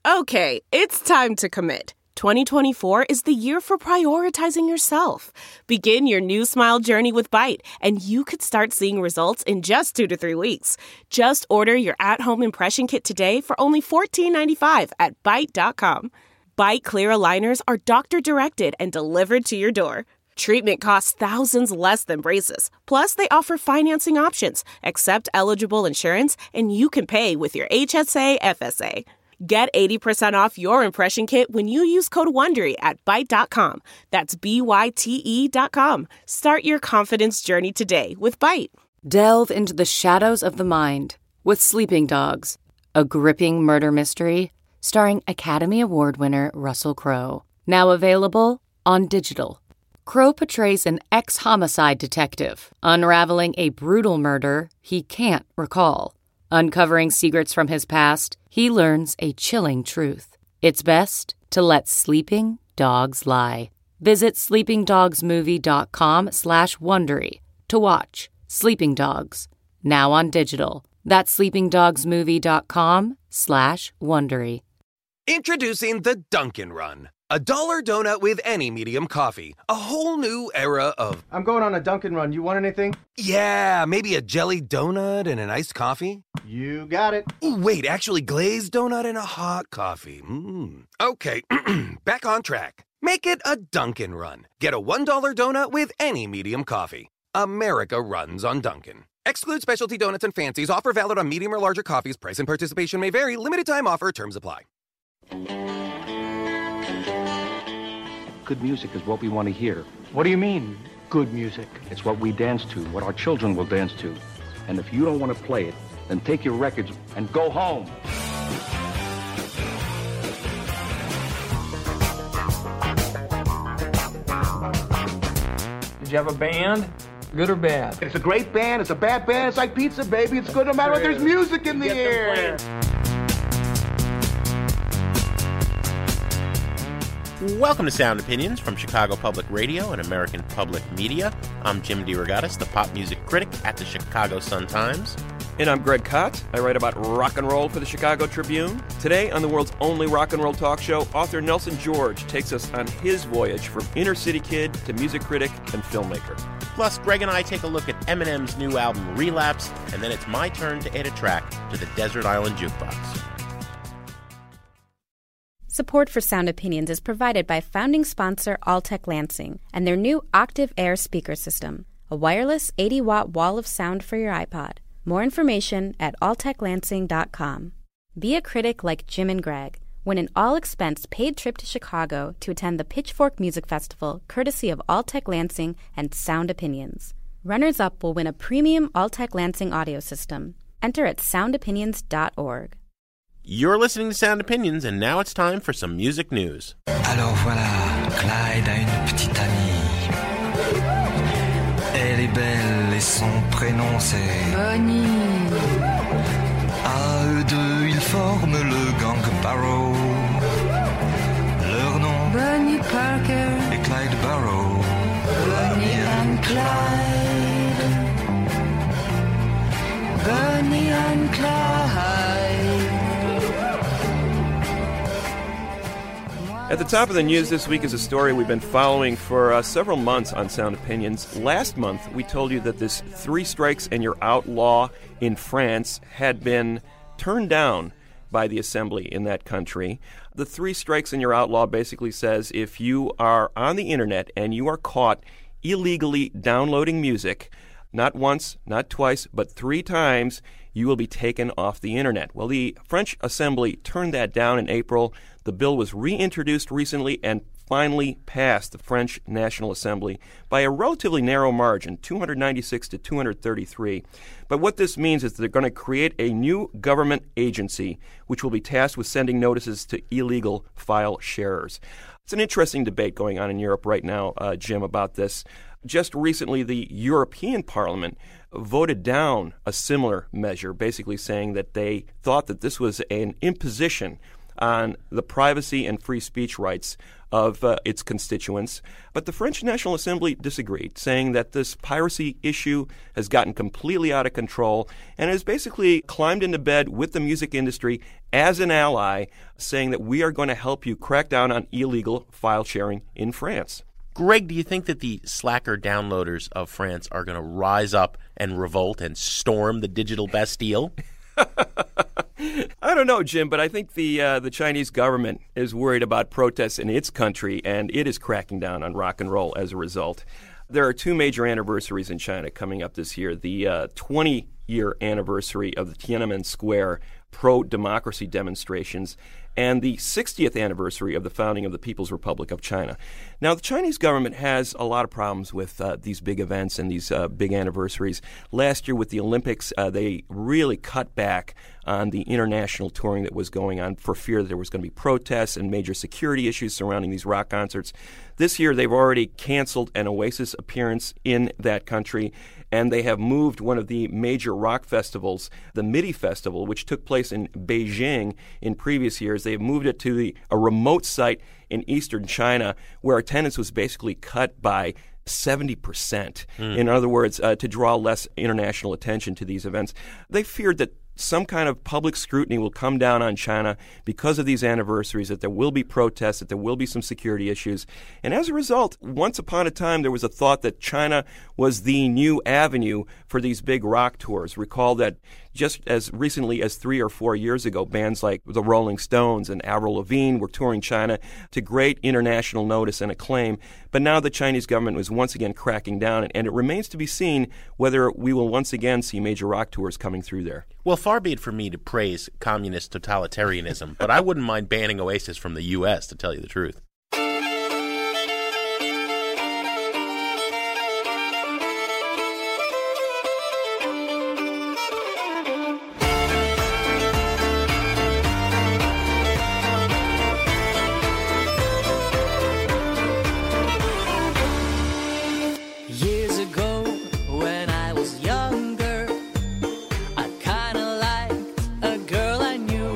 Okay, it's time to commit. 2024 is the year for prioritizing yourself. Begin your new smile journey with Byte, and you could start seeing results in just 2 to 3 weeks. Just order your at-home impression kit today for only $14.95 at Byte.com. Byte Clear aligners are doctor-directed and delivered to your door. Treatment costs thousands less than braces. Plus, they offer financing options, accept eligible insurance, and you can pay with your HSA, FSA. Get 80% off your impression kit when you use code WONDERY at Byte.com. That's BYTE.com. Start your confidence journey today with Byte. Delve into the shadows of the mind with Sleeping Dogs, a gripping murder mystery starring Academy Award winner Russell Crowe. Now available on digital. Crowe portrays an ex-homicide detective unraveling a brutal murder he can't recall. Uncovering secrets from his past, he learns a chilling truth. It's best to let sleeping dogs lie. Visit sleepingdogsmovie.com/Wondery to watch Sleeping Dogs, now on digital. That's sleepingdogsmovie.com/Wondery. Introducing the Dunkin' Run. A $1 donut with any medium coffee. A whole new era of... I'm going on a Dunkin' Run. You want anything? Yeah, maybe a jelly donut and an iced coffee? You got it. Ooh, wait, actually glazed donut and a hot coffee. Okay, back on track. Make it a Dunkin' Run. Get a $1 donut with any medium coffee. America runs on Dunkin'. Exclude specialty donuts and fancies. Offer valid on medium or larger coffees. Price and participation may vary. Limited time offer. Terms apply. Good music is what we want to hear. What do you mean, good music? It's what we dance to, what our children will dance to. And if you don't want to play it, then take your records and go home. Did you have a band? Good or bad? It's a great band. It's a bad band. It's like pizza, baby. It's good no matter what. There's music in the air. Welcome to Sound Opinions from Chicago Public Radio and American Public Media. I'm Jim DeRogatis, the pop music critic at the Chicago Sun-Times. And I'm Greg Kot. I write about rock and roll for the Chicago Tribune. Today on the world's only rock and roll talk show, author Nelson George takes us on his voyage from inner city kid to music critic and filmmaker. Plus, Greg and I take a look at Eminem's new album, Relapse, and then it's my turn to add a track to the Desert Island Jukebox. Support for Sound Opinions is provided by founding sponsor Alltech Lansing and their new Octave Air speaker system, a wireless 80-watt wall of sound for your iPod. More information at alltechlansing.com. Be a critic like Jim and Greg. Win an all-expense paid trip to Chicago to attend the Pitchfork Music Festival, courtesy of Alltech Lansing and Sound Opinions. Runners-up will win a premium Alltech Lansing audio system. Enter at soundopinions.org. You're listening to Sound Opinions, and now it's time for some music news. Alors voilà, Clyde a une petite amie. Elle est belle et son prénom c'est Bonnie. À eux deux, ils forment le gang Barrow. Leur nom Bonnie Parker et Clyde Barrow. Bonnie and Clyde. Bonnie and Clyde. At the top of the news this week is a story we've been following for several months on Sound Opinions. Last month, we told you that this 3 strikes and you're out law in France had been turned down by the assembly in that country. The 3 strikes and you're out law basically says if you are on the internet and you are caught illegally downloading music, not once, not twice, but 3 times, you will be taken off the internet. Well, the French Assembly turned that down in April. The bill was reintroduced recently and finally passed the French National Assembly by a relatively narrow margin, 296 to 233. But what this means is they're going to create a new government agency which will be tasked with sending notices to illegal file sharers. It's an interesting debate going on in Europe right now, Jim, about this. Just recently, the European Parliament voted down a similar measure, basically saying that they thought that this was an imposition on the privacy and free speech rights of its constituents. But the French National Assembly disagreed, saying that this piracy issue has gotten completely out of control and has basically climbed into bed with the music industry as an ally, saying that we are going to help you crack down on illegal file sharing in France. Greg, do you think that the slacker downloaders of France are going to rise up and revolt and storm the digital Bastille? I don't know, Jim, but I think the Chinese government is worried about protests in its country, and it is cracking down on rock and roll as a result. There are two major anniversaries in China coming up this year. The 20-year anniversary of the Tiananmen Square pro-democracy demonstrations and the 60th anniversary of the founding of the People's Republic of China. Now, the Chinese government has a lot of problems with these big events and these big anniversaries. Last year with the Olympics, they really cut back on the international touring that was going on for fear that there was going to be protests and major security issues surrounding these rock concerts. This year, they've already canceled an Oasis appearance in that country, and they have moved one of the major rock festivals, the MIDI Festival, which took place in Beijing in previous years. They have moved it to a remote site in eastern China where attendance was basically cut by 70%. In other words, to draw less international attention to these events. They feared that some kind of public scrutiny will come down on China because of these anniversaries, that there will be protests, that there will be some security issues. And as a result, once upon a time, there was a thought that China was the new avenue for these big rock tours. Recall that just as recently as 3 or 4 years ago, bands like the Rolling Stones and Avril Lavigne were touring China to great international notice and acclaim. But now the Chinese government was once again cracking down, and it remains to be seen whether we will once again see major rock tours coming through there. Well, far be it for me to praise communist totalitarianism, but I wouldn't mind banning Oasis from the U.S., to tell you the truth. Years ago, when I was younger, I kinda liked a girl I knew.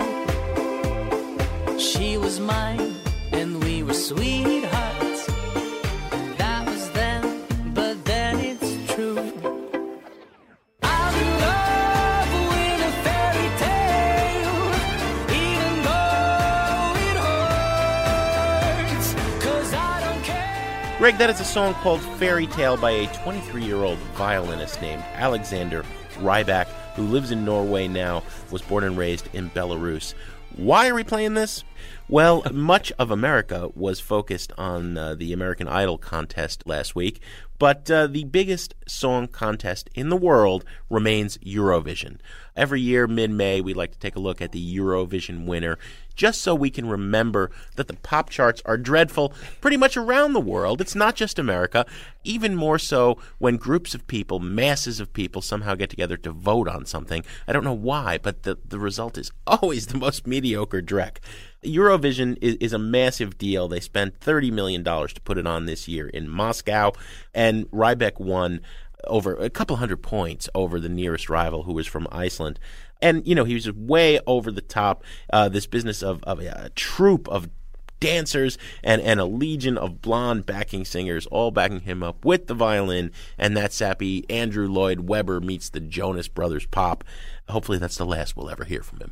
She was mine, and we were sweethearts. That was then, but then it's true. I'm in love with a fairy tale, even though it hurts, 'cause I don't care. Greg, that is a song called Fairy Tale by a 23-year-old violinist named Alexander Rybak, who lives in Norway now, was born and raised in Belarus. Why are we playing this? Well, much of America was focused on the American Idol contest last week, but the biggest song contest in the world remains Eurovision. Every year, mid-May, we like to take a look at the Eurovision winner, just so we can remember that the pop charts are dreadful pretty much around the world. It's not just America, even more so when groups of people, masses of people, somehow get together to vote on something. I don't know why, but the result is always the most mediocre dreck. Eurovision is a massive deal. They spent $30 million to put it on this year in Moscow, and Rybak won over a couple hundred points over the nearest rival, who was from Iceland. And, you know, he was way over the top, this business of a troupe of dancers and a legion of blonde backing singers, all backing him up with the violin, and that sappy Andrew Lloyd Webber meets the Jonas Brothers pop. Hopefully that's the last we'll ever hear from him.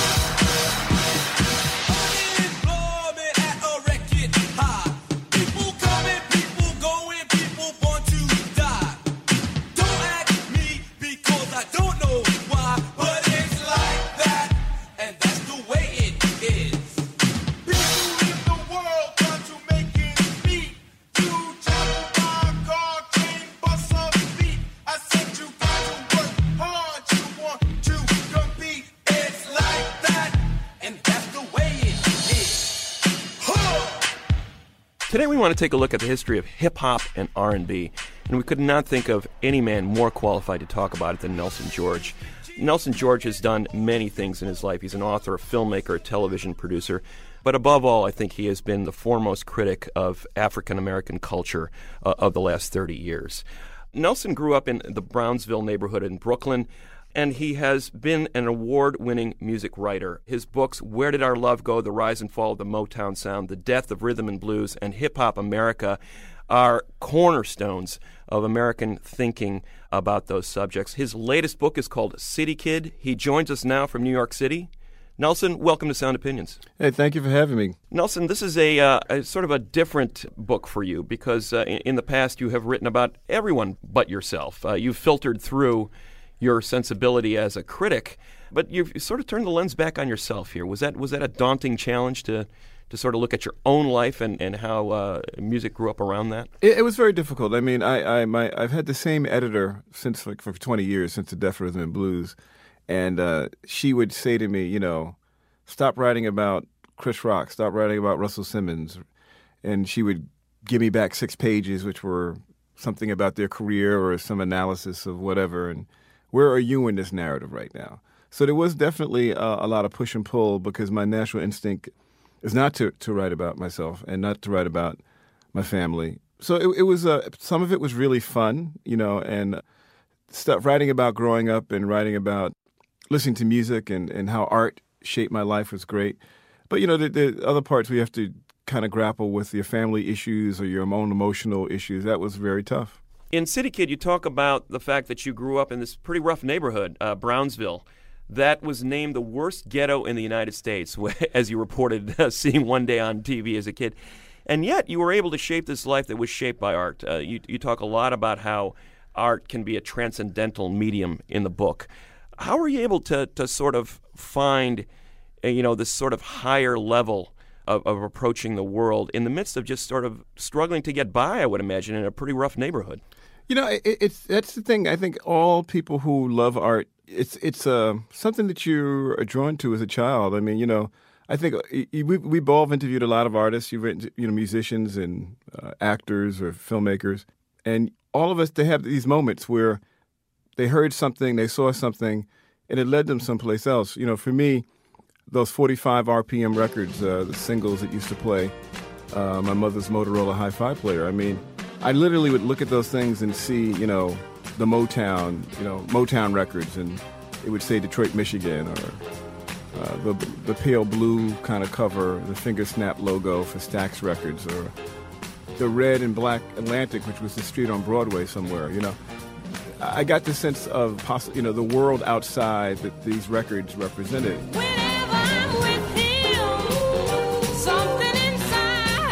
Today we want to take a look at the history of hip-hop and R&B, and we could not think of any man more qualified to talk about it than Nelson George. Nelson George has done many things in his life. He's an author, a filmmaker, a television producer, but above all, I think he has been the foremost critic of African-American culture of the last 30 years. Nelson grew up in the Brownsville neighborhood in Brooklyn. and he has been an award-winning music writer. His books, Where Did Our Love Go?, The Rise and Fall of the Motown Sound, The Death of Rhythm and Blues, and Hip Hop America, are cornerstones of American thinking about those subjects. His latest book is called City Kid. He joins us now from New York City. Nelson, welcome to Sound Opinions. Hey, thank you for having me. Nelson, this is a sort of a different book for you because in the past you have written about everyone but yourself. You've filtered through your sensibility as a critic, but you've sort of turned the lens back on yourself here. Was that a daunting challenge to sort of look at your own life and how music grew up around that? It was very difficult. I mean, I've had the same editor since for 20 years, since The Death of Rhythm and Blues. And she would say to me, stop writing about Chris Rock, stop writing about Russell Simmons. And she would give me back 6 pages, which were something about their career or some analysis of whatever. And where are you in this narrative right now? So there was definitely a lot of push and pull because my natural instinct is not to write about myself and not to write about my family. So it was some of it was really fun, and stuff writing about growing up and writing about listening to music and how art shaped my life was great. But, the other parts we have to kind of grapple with your family issues or your own emotional issues. That was very tough. In City Kid, you talk about the fact that you grew up in this pretty rough neighborhood, Brownsville, that was named the worst ghetto in the United States, as you reported seeing one day on TV as a kid. And yet you were able to shape this life that was shaped by art. You talk a lot about how art can be a transcendental medium in the book. How are you able to sort of find, this sort of higher level of approaching the world in the midst of just sort of struggling to get by, I would imagine, in a pretty rough neighborhood? That's the thing. I think all people who love art, it's something that you are drawn to as a child. I mean, I think we've all interviewed a lot of artists. You've written, musicians and actors or filmmakers, and all of us, they have these moments where they heard something, they saw something, and it led them someplace else. For me, those 45 RPM records, the singles that used to play, my mother's Motorola Hi-Fi player. I mean, I literally would look at those things and see, the Motown records, and it would say Detroit, Michigan, or the pale blue kind of cover, the finger snap logo for Stax Records, or the red and black Atlantic, which was the street on Broadway somewhere, I got the sense of, the world outside that these records represented. Whenever I'm with him, something inside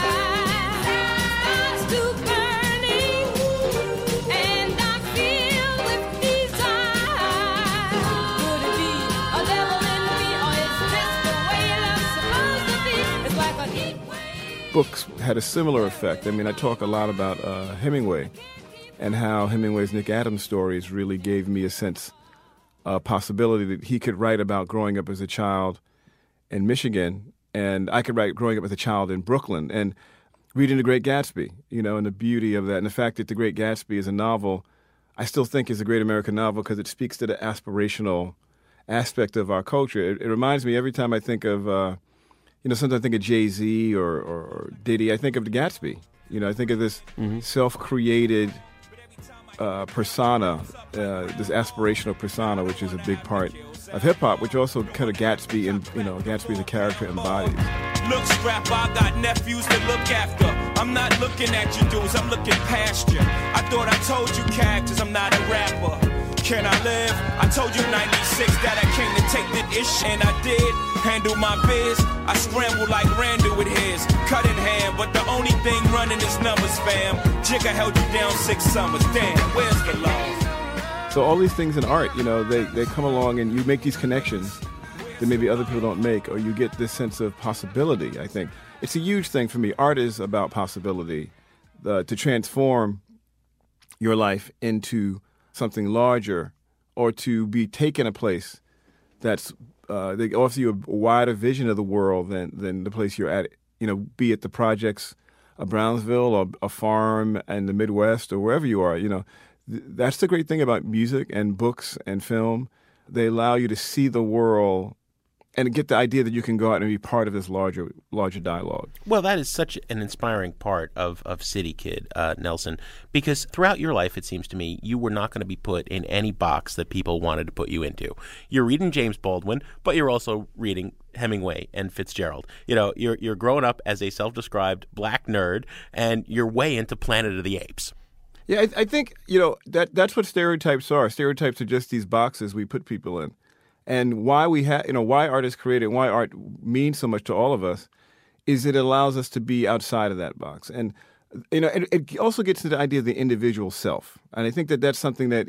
starts to burning, and I feel with desire. Could it be a devil in me, or is this the way love's supposed to be? It's like a heat wave. Books had a similar effect. I mean, I talk a lot about Hemingway, and how Hemingway's Nick Adams stories really gave me a sense, a possibility that he could write about growing up as a child in Michigan, and I could write growing up as a child in Brooklyn, and reading The Great Gatsby, and the beauty of that, and the fact that The Great Gatsby is a novel I still think is a great American novel because it speaks to the aspirational aspect of our culture. It reminds me every time I think of, sometimes I think of Jay-Z or Diddy, I think of The Gatsby. I think of this self-created persona, this aspirational persona, which is a big part of hip-hop, which also kind of Gatsby, and Gatsby as a character embodies. Look, strap, I got nephews to look after. I'm not looking at you dudes, I'm looking past you. I thought I told you characters, I'm not a rapper. Can I live? I told you 96 that I came to take the ish, and I did. Handle my biz, I scramble like Randall with his. Cut in hand, but the only thing running is numbers, fam. Jigga held you down 6 summers, damn, where's the love? So all these things in art, they come along and you make these connections that maybe other people don't make, or you get this sense of possibility, I think. It's a huge thing for me. Art is about possibility, to transform your life into something larger, or to be taken a place that's they offer you a wider vision of the world than the place you're at. Be it the projects of Brownsville or a farm in the Midwest or wherever you are. That's the great thing about music and books and film. They allow you to see the world and get the idea that you can go out and be part of this larger dialogue. Well, that is such an inspiring part of City Kid, Nelson, because throughout your life, it seems to me, you were not going to be put in any box that people wanted to put you into. You're reading James Baldwin, but you're also reading Hemingway and Fitzgerald. You know, you're growing up as a self-described black nerd, and you're way into Planet of the Apes. Yeah, I think, that's what stereotypes are. Stereotypes are just these boxes we put people in. And why why art is created, why art means so much to all of us, is it allows us to be outside of that box. And it also gets to the idea of the individual self. And I think that that's something that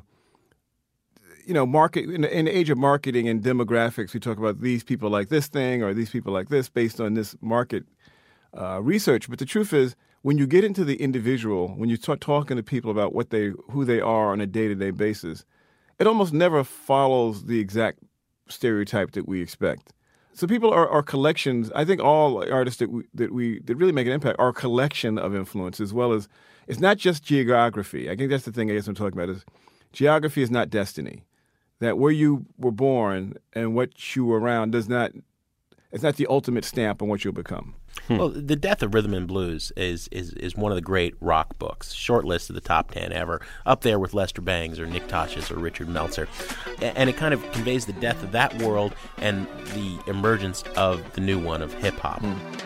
market in the age of marketing and demographics, we talk about these people like this thing or these people like this based on this market research. But the truth is, when you get into the individual, when you start talking to people about who they are on a day-to-day basis, it almost never follows the exact stereotype that we expect. So people are collections. I think all artists that really make an impact are a collection of influence, as well as it's not just geography. I think that's the thing I guess I'm talking about is geography is not destiny. That where you were born and what you were around it's not the ultimate stamp on what you'll become. Well, The Death of Rhythm and Blues is one of the great rock books, short list of the top 10 ever, up there with Lester Bangs or Nick Tosches or Richard Meltzer. And it kind of conveys the death of that world and the emergence of the new one of hip-hop.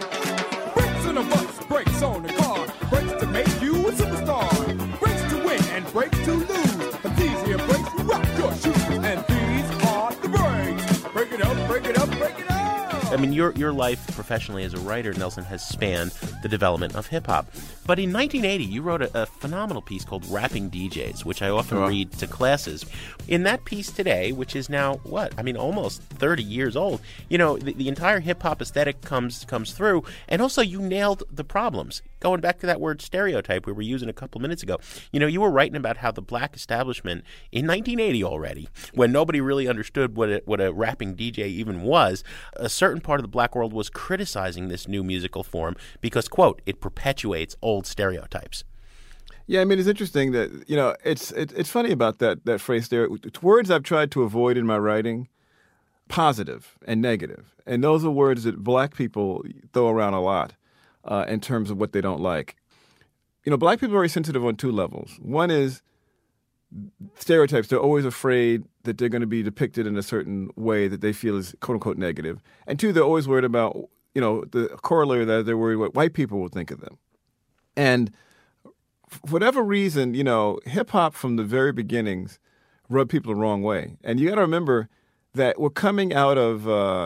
Brakes in a bus, brakes on the car, brakes to make you a superstar, brakes to win and brakes to lose. But these here brakes rock your shoes, and these are the brakes. Break it up, break it up, break it up. I mean, your life professionally as a writer, Nelson, has spanned the development of hip-hop. But in 1980, you wrote a phenomenal piece called Rapping DJs, which I often read to classes. In that piece today, which is now, almost 30 years old, the entire hip-hop aesthetic comes through, and also you nailed the problems. Going back to that word stereotype we were using a couple minutes ago, you were writing about how the black establishment in 1980 already, when nobody really understood what a rapping DJ even was, a certain part of the black world was criticizing this new musical form because, quote, it perpetuates old stereotypes. Yeah, I mean, it's interesting that, it's funny about that phrase there. It's words I've tried to avoid in my writing, positive and negative. And those are words that black people throw around a lot in terms of what they don't like. Black people are very sensitive on two levels. One is stereotypes. They're always afraid that they're going to be depicted in a certain way that they feel is quote-unquote negative. And two, they're always worried about, the corollary of that, they're worried what white people will think of them. And for whatever reason, hip-hop from the very beginnings rubbed people the wrong way. And you got to remember that we're coming out of,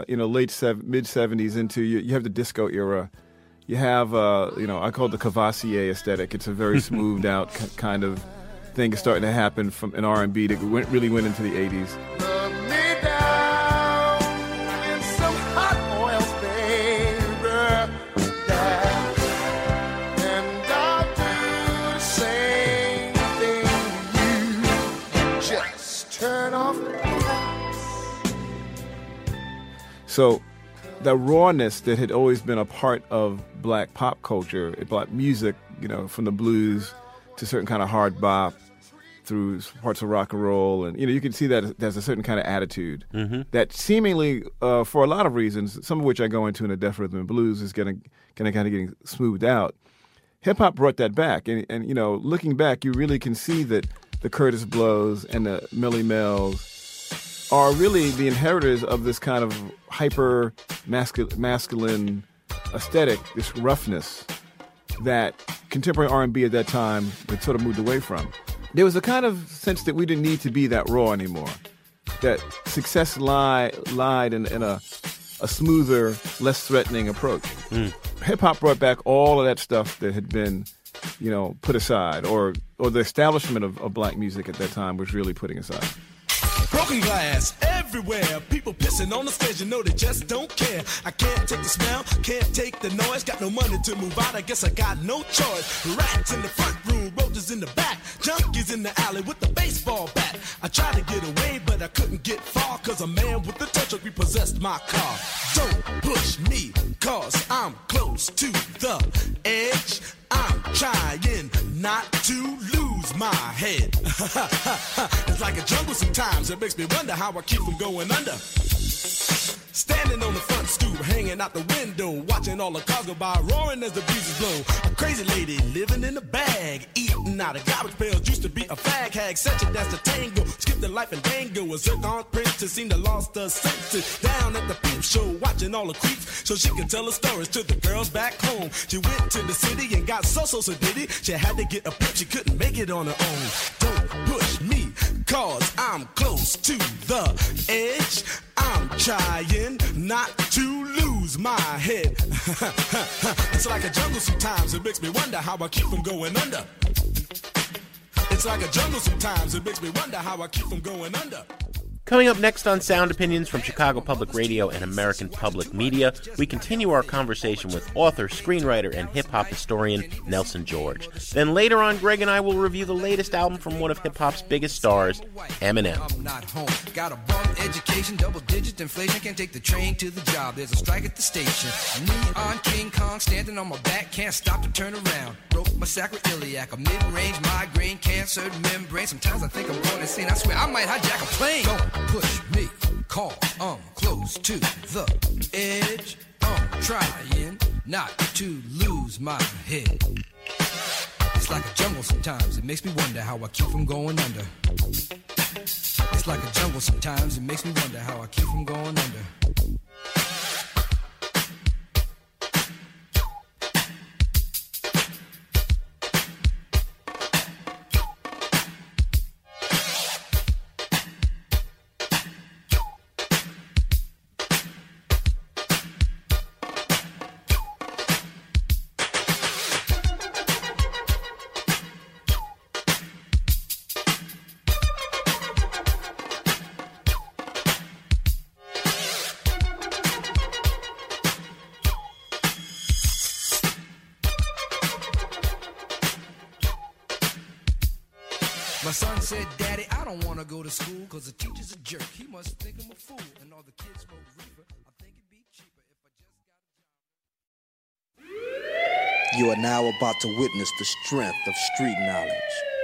mid-'70s into, you have the disco era. You have, I call it the Cavassier aesthetic. It's a very smoothed out kind of thing is starting to happen from an R&B that really went into the 80s. So the rawness that had always been a part of black pop culture, black music, from the blues to certain kind of hard bop, through parts of rock and roll, and you can see that there's a certain kind of attitude that seemingly, for a lot of reasons, some of which I go into in the Death Rhythm and Blues, is kind of getting smoothed out. Hip hop brought that back, and looking back, you really can see that the Curtis Blows and the Millie Mells are really the inheritors of this kind of hyper masculine aesthetic, this roughness that contemporary R&B at that time had sort of moved away from. There was a kind of sense that we didn't need to be that raw anymore, that success lied in a smoother, less threatening approach. Hip-hop brought back all of that stuff that had been, put aside, or the establishment of black music at that time was really putting aside. Broken glass everywhere. People pissing on the stage, they just don't care. I can't take the smell, can't take the noise. Got no money to move out, I guess I got no choice. Rats in the front room, roaches in the back, junkies in the alley with the baseball bat. I tried to get away, but I couldn't get far, cause a man with a touch of repossessed my car. Don't push me, cause I'm close to the edge. I'm trying not to lose my head. It's like a jungle sometimes. It makes me wonder how I keep from going under. standing on the front stoop, hanging out the window, watching all the cars go by, roaring as the breezes blow. A crazy lady living in a bag, eating out of garbage pails, used to be a fag hag, such a dance to tango, skipped the life and dango, a zircon princess seemed to lost her senses, down at the peep show, watching all the creeps, so she could tell her stories to the girls back home. She went to the city and got so did it, she had to get a pimp, she couldn't make it on her own. Don't push me, cause I'm close to the edge. I'm trying not to lose my head. It's like a jungle sometimes, it makes me wonder how I keep from going under. It's like a jungle sometimes, it makes me wonder how I keep from going under. Coming up next on Sound Opinions from Chicago Public Radio and American Public Media, we continue our conversation with author, screenwriter, and hip-hop historian Nelson George. Then later on, Greg and I will review the latest album from one of hip-hop's biggest stars, Eminem. I'm not home. Got a bum education, double-digit inflation. Can't take the train to the job. There's a strike at the station. Me on King Kong, standing on my back, can't stop to turn around. Broke my sacroiliac, a mid-range migraine, cancer membrane. Sometimes I think I'm going insane. I swear I might hijack a plane. Don't push me, cause I'm close to the edge. I'm trying not to lose my head. It's like a jungle sometimes, it makes me wonder how I keep from going under. It's like a jungle sometimes, it makes me wonder how I keep from going under. My son said, Daddy, I don't want to go to school because the teacher's a jerk. He must think I'm a fool. And all the kids smoke reefer. I think it'd be cheaper if I just got a job. You are now about to witness the strength of street knowledge.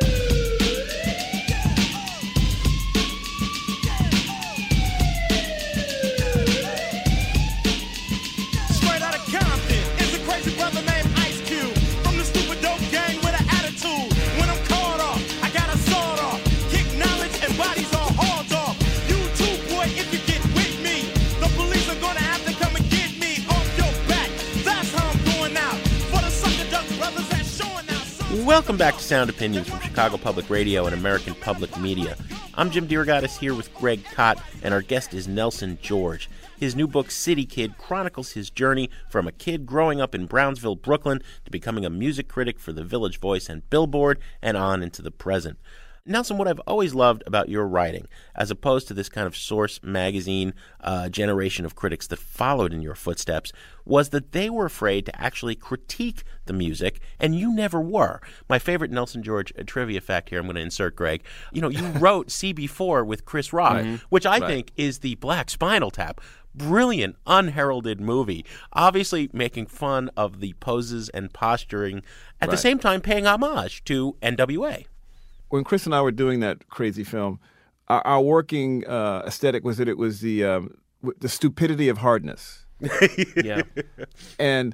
Straight out of Compton is a crazy brother named Ice Cube. From the stupid dope gang with an attitude. When I'm caught off, I got a sword off. Kick knowledge and bodies all hauled off. You too, boy, if you get with me. The police are gonna have to come and get me off your back. That's how I'm going out. For the sucker duck brothers that's showing out. Welcome back to Sound Opinions from Chicago Public Radio and American Public Media. I'm Jim DeRogatis here with Greg Kot, and our guest is Nelson George. His new book, City Kid, chronicles his journey from a kid growing up in Brownsville, Brooklyn, to becoming a music critic for The Village Voice and Billboard, and on into the present. Nelson, what I've always loved about your writing, as opposed to this kind of Source magazine generation of critics that followed in your footsteps, was that they were afraid to actually critique the music, and you never were. My favorite Nelson George trivia fact here, I'm going to insert, Greg. You know, you wrote CB4 with Chris Rock, which I think is the Black Spinal Tap. Brilliant, unheralded movie, obviously making fun of the poses and posturing, at the same time paying homage to NWA. When Chris and I were doing that crazy film, our working aesthetic was that it was the stupidity of hardness. Yeah. And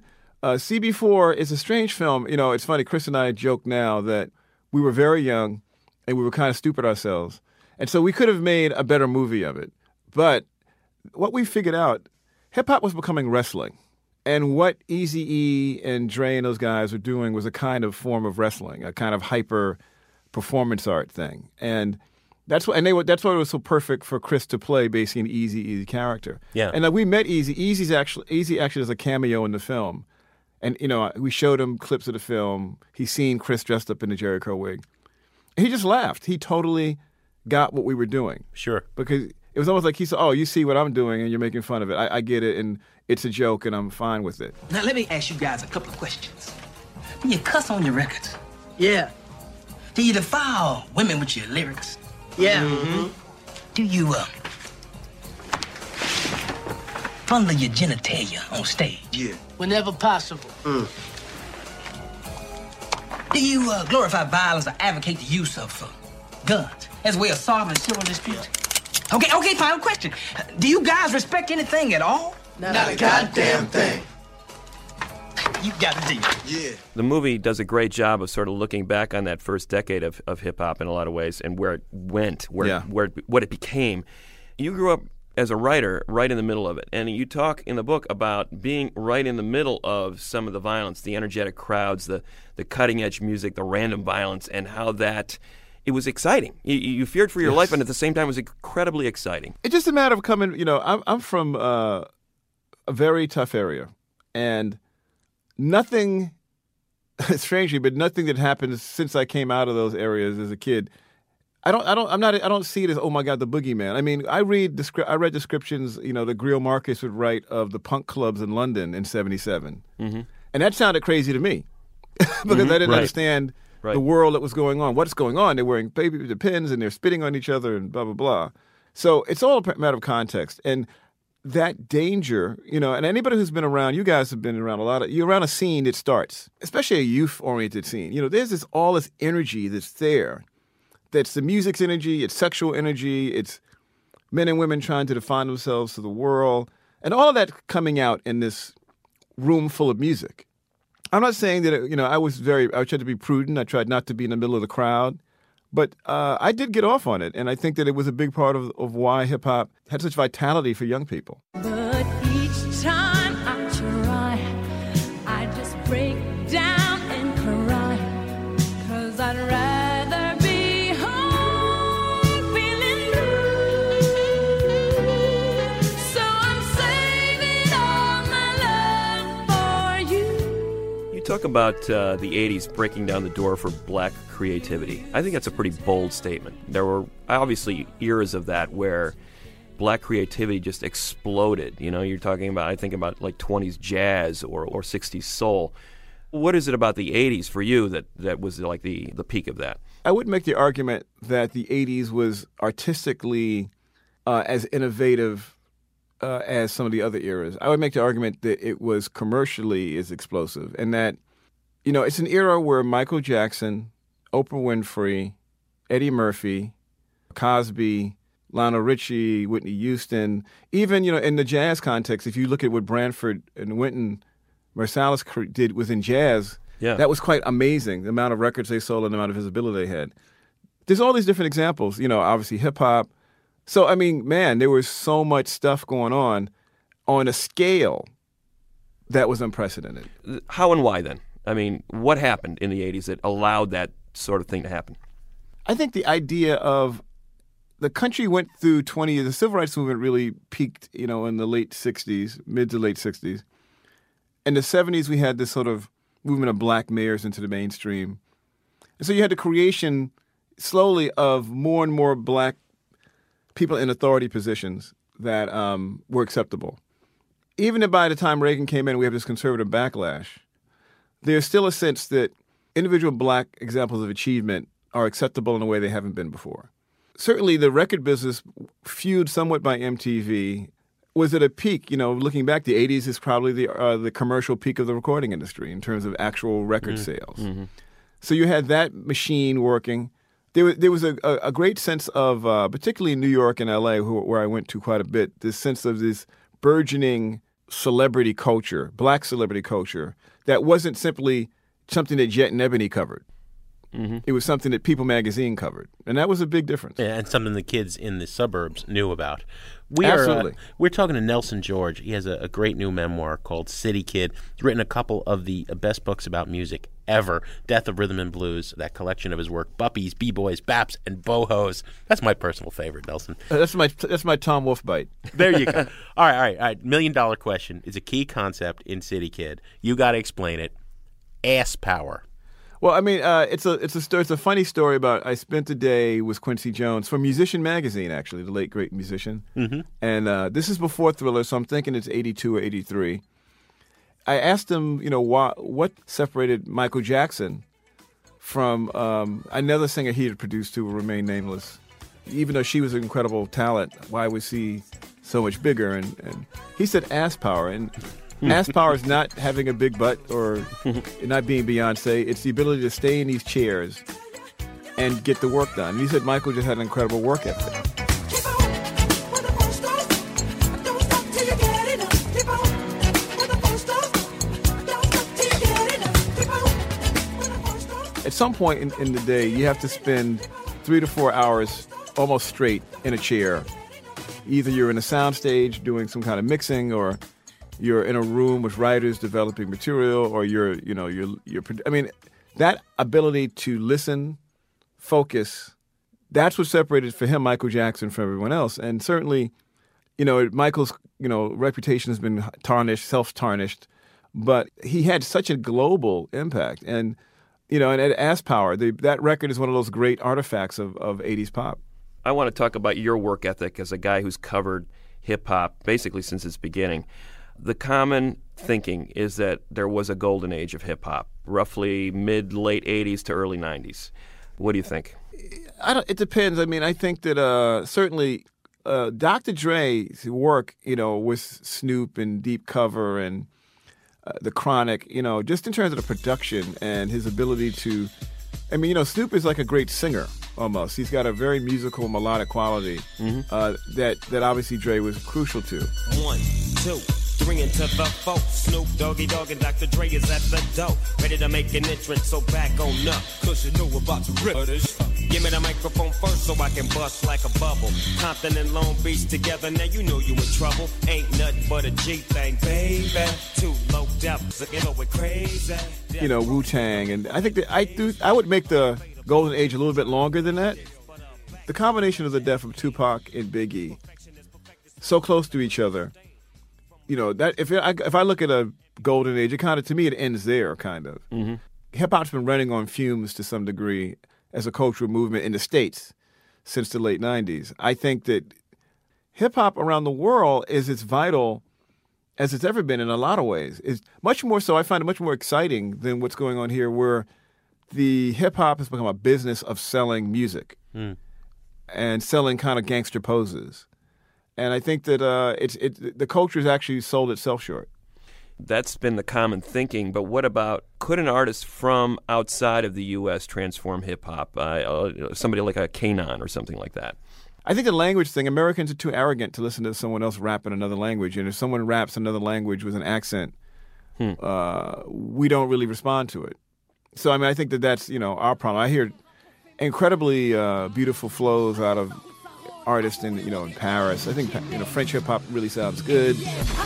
CB4 is a strange film. You know, it's funny, Chris and I joke now that we were very young and we were kind of stupid ourselves. And so we could have made a better movie of it. But what we figured out, hip-hop was becoming wrestling. And what Eazy-E and Dre and those guys were doing was a kind of form of wrestling, a kind of hyper performance art thing. And that's why it was so perfect for Chris to play basically an Eazy character. Yeah. And we met Eazy. Eazy actually is a cameo in the film. And, you know, we showed him clips of the film. He's seen Chris dressed up in the Jericho wig. And he just laughed. He totally got what we were doing. Sure. Because it was almost like he said, oh, you see what I'm doing and you're making fun of it. I get it, and it's a joke, and I'm fine with it. Now, let me ask you guys a couple of questions. When you cuss on your records, yeah. Do you defile women with your lyrics? Yeah. Mm-hmm. Do you fondle your genitalia on stage? Yeah. Whenever possible. Do you glorify violence or advocate the use of guns as a way of solving civil disputes? Okay, final question. Do you guys respect anything at all? Not a goddamn thing. You got a deal. Yeah. The movie does a great job of sort of looking back on that first decade of hip-hop in a lot of ways and where it went, what it became. You grew up as a writer right in the middle of it, and you talk in the book about being right in the middle of some of the violence, the energetic crowds, the cutting-edge music, the random violence, and how that... It was exciting. You feared for your life, and at the same time, it was incredibly exciting. It's just a matter of coming, I'm from a very tough area, and nothing, strangely, but nothing that happened since I came out of those areas as a kid, I don't see it as, oh my God, the boogeyman. I mean, I read descriptions, that Greil Marcus would write of the punk clubs in London in '77, and that sounded crazy to me because I didn't understand the world that was going on. What's going on? They're wearing baby pins and they're spitting on each other and blah, blah, blah. So it's all a matter of context. And that danger, and anybody who's been around, you guys have been around you're around a scene that starts, especially a youth-oriented scene. There's all this energy that's there. That's the music's energy, it's sexual energy, it's men and women trying to define themselves to the world, and all of that coming out in this room full of music. I'm not saying that, I tried to be prudent. I tried not to be in the middle of the crowd. But I did get off on it. And I think that it was a big part of why hip-hop had such vitality for young people. But each time I try, I just break down and cry. 'Cause I'd rather be home feeling blue. So I'm saving all my love for you. You talk about the 80s breaking down the door for black creativity. I think that's a pretty bold statement. There were obviously eras of that where black creativity just exploded. You're talking about, I think about like 20s jazz or 60s soul. What is it about the 80s for you that was like the peak of that? I would make the argument that the 80s was artistically as innovative as some of the other eras. I would make the argument that it was commercially as explosive, and that, it's an era where Michael Jackson, Oprah Winfrey, Eddie Murphy, Cosby, Lionel Richie, Whitney Houston, even, in the jazz context, if you look at what Branford and Wynton Marsalis did within jazz, that was quite amazing, the amount of records they sold and the amount of visibility they had. There's all these different examples, obviously hip-hop. So, there was so much stuff going on a scale that was unprecedented. How and why, then? What happened in the 80s that allowed that sort of thing to happen? I think the idea of the country went through 20 years. The civil rights movement really peaked, in the late 60s, mid to late 60s. In the 70s, we had this sort of movement of black mayors into the mainstream. And so you had the creation slowly of more and more black people in authority positions that were acceptable. Even by the time Reagan came in, we have this conservative backlash. There's still a sense that individual black examples of achievement are acceptable in a way they haven't been before. Certainly the record business, fueled somewhat by MTV, was at a peak. Looking back, the 80s is probably the commercial peak of the recording industry in terms of actual record sales. Mm-hmm. So you had that machine working. There was a great sense of, particularly in New York and L.A., where I went to quite a bit, this sense of this burgeoning celebrity culture, black celebrity culture, that wasn't simply something that Jet and Ebony covered. Mm-hmm. It was something that People magazine covered, and that was a big difference. Yeah, and something the kids in the suburbs knew about. Absolutely. We're talking to Nelson George. He has a great new memoir called City Kid. He's written a couple of the best books about music ever. Death of Rhythm and Blues, that collection of his work, Buppies, B-Boys, Baps, and Bohos. That's my personal favorite, Nelson. That's my Tom Wolfe bite. There you go. All right. $1 million question is a key concept in City Kid. You got to explain it. Ass power. Well, it's a funny story about. I spent a day with Quincy Jones for Musician magazine, actually, the late great musician. Mm-hmm. And this is before Thriller, so I'm thinking it's 82 or 83. I asked him, what separated Michael Jackson from another singer he had produced who will remain nameless. Even though she was an incredible talent, why was he so much bigger? And he said ass power. And ass power is not having a big butt or not being Beyonce. It's the ability to stay in these chairs and get the work done. And he said Michael just had an incredible work ethic. at some point in the day, you have to spend 3 to 4 hours almost straight in a chair. Either you're in a soundstage doing some kind of mixing, or you're in a room with writers developing material, or you're I mean, that ability to listen, focus, that's what separated for him Michael Jackson from everyone else. And certainly, Michael's, reputation has been tarnished, self-tarnished, but he had such a global impact. And, and at Ass Power, that record is one of those great artifacts of 80s pop. I want to talk about your work ethic as a guy who's covered hip-hop basically since its beginning. The common thinking is that there was a golden age of hip-hop, roughly mid-late 80s to early 90s. What do you think? It depends. I mean, I think that certainly Dr. Dre's work, with Snoop and Deep Cover and The Chronic, just in terms of the production and his ability to, Snoop is like a great singer almost. He's got a very musical, melodic quality that obviously Dre was crucial to. 1, 2, 3 into the 4. Snoop Doggy Dogg and Dr. Dre is at the door, ready to make an entrance, so back on up, cause you know we're about to rip this. Give me the microphone first so I can bust like a bubble. Compton and Long Beach together, now you know you in trouble. Ain't nothing but a G thing, baby. Too low depth, looking over crazy. Wu-Tang, and I think that I would make the golden age a little bit longer than that. The combination of the death of Tupac and Biggie, so close to each other, that if I look at a golden age, to me it ends there, kind of. Mm-hmm. Hip-hop's been running on fumes to some degree as a cultural movement in the States since the late 90s. I think that hip-hop around the world is as vital as it's ever been in a lot of ways. It's much more so, I find it much more exciting than what's going on here, where the hip-hop has become a business of selling music and selling kind of gangster poses. And I think that the culture has actually sold itself short. That's been the common thinking, but what about, could an artist from outside of the U.S. transform hip-hop? Somebody like a Kanon or something like that. I think the language thing, Americans are too arrogant to listen to someone else rap in another language. And if someone raps another language with an accent, we don't really respond to it. So, I think that that's, our problem. I hear incredibly beautiful flows out of artists in Paris. I think, French hip-hop really sounds good.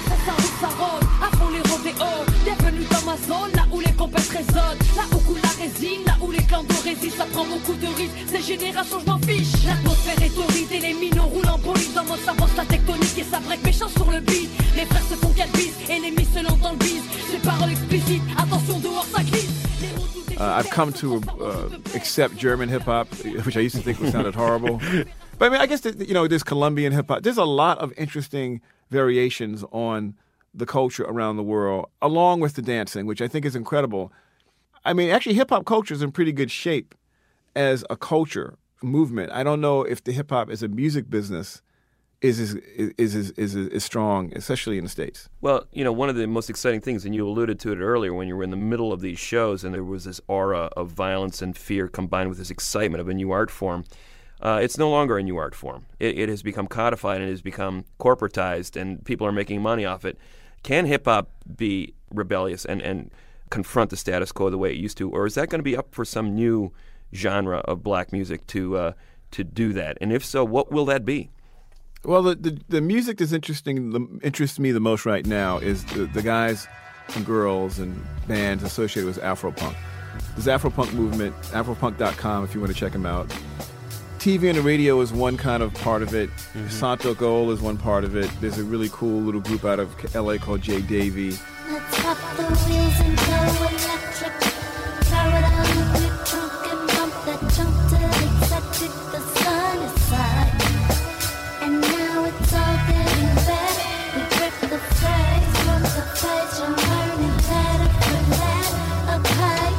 Bienvenue dans ma zone, là où les compètes résonnent, là où coule la résine, là où les clans de résistent, ça prend beaucoup de risques, ces générations je m'en fiche. L'atmosphère est torride et les minots roulent en bolide, dans mon savoir la tectonique et ça break méchant sur le beat. Les frères se font qu'elle bise et l'ennemi se lance dans le bise, ces paroles explicites, attention dehors ça glisse. I've come to accept German hip-hop, which I used to think sounded horrible. But I guess, there's Colombian hip-hop. There's a lot of interesting variations on the culture around the world, along with the dancing, which I think is incredible. Actually, hip-hop culture is in pretty good shape as a culture movement. I don't know if the hip-hop as a music business is strong, especially in the States. Well, one of the most exciting things, and you alluded to it earlier when you were in the middle of these shows, and there was this aura of violence and fear combined with this excitement of a new art form. It's no longer a new art form. It has become codified and it has become corporatized, and people are making money off it. Can hip-hop be rebellious and confront the status quo the way it used to, or is that going to be up for some new genre of black music to do that? And if so, what will that be? Well, the music that's interests me the most right now is the guys and girls and bands associated with Afropunk. This Afropunk movement, afropunk.com if you want to check them out. TV and the radio is one kind of part of it. Santo Goal is one part of it. There's a really cool little group out of L.A. called J. Davy. Let's pop the wheels and go electric. Tear it on the big trunk and bump that jump to exotic. The sun is side. And now it's all getting better. We grip the phrase, from the page, I'm learning better for that. Okay.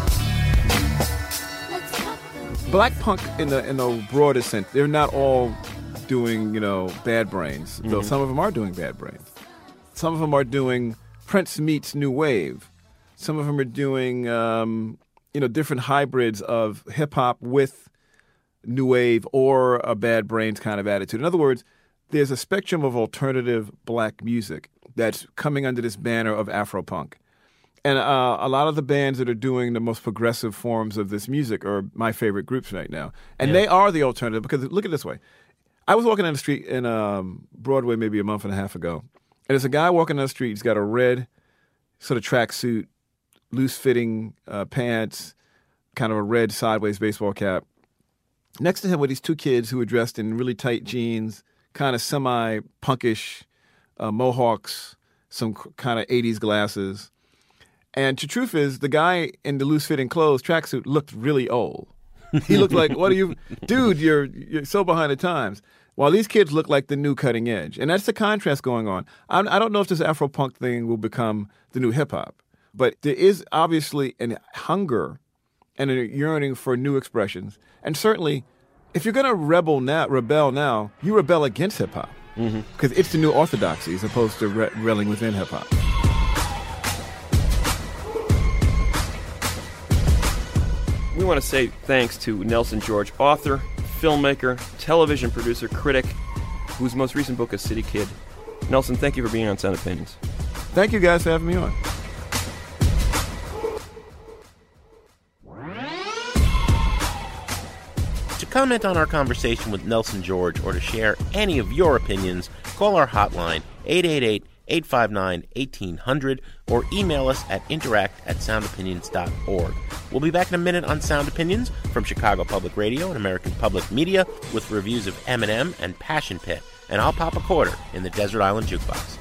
Let's pop the wheels. Black punk in the broadest sense, they're not all doing, Bad Brains, though some of them are doing Bad Brains. Some of them are doing Prince meets New Wave. Some of them are doing, different hybrids of hip-hop with New Wave or a Bad Brains kind of attitude. In other words, there's a spectrum of alternative black music that's coming under this banner of Afropunk. And a lot of the bands that are doing the most progressive forms of this music are my favorite groups right now. And they are the alternative, because look at it this way. I was walking down the street in Broadway maybe a month and a half ago, and there's a guy walking down the street. He's got a red sort of tracksuit, loose-fitting pants, kind of a red sideways baseball cap. Next to him were these two kids who were dressed in really tight jeans, kind of semi-punkish mohawks, some kind of 80s glasses. And the truth is, the guy in the loose-fitting clothes, tracksuit, looked really old. He looked like, what are you... Dude, you're so behind the times. While these kids look like the new cutting edge. And that's the contrast going on. I don't know if this Afro-punk thing will become the new hip-hop. But there is obviously a hunger and a yearning for new expressions. And certainly, if you're going to rebel now, you rebel against hip-hop. Because it's the new orthodoxy as opposed to reveling within hip-hop. We want to say thanks to Nelson George, author, filmmaker, television producer, critic, whose most recent book is City Kid. Nelson, thank you for being on Sound Opinions. Thank you guys for having me on. To comment on our conversation with Nelson George or to share any of your opinions, call our hotline 888-859-1800 or email us at interact@soundopinions.org. We'll be back in a minute on Sound Opinions from Chicago Public Radio and American Public Media with reviews of Eminem and Passion Pit, and I'll pop a quarter in the Desert Island Jukebox.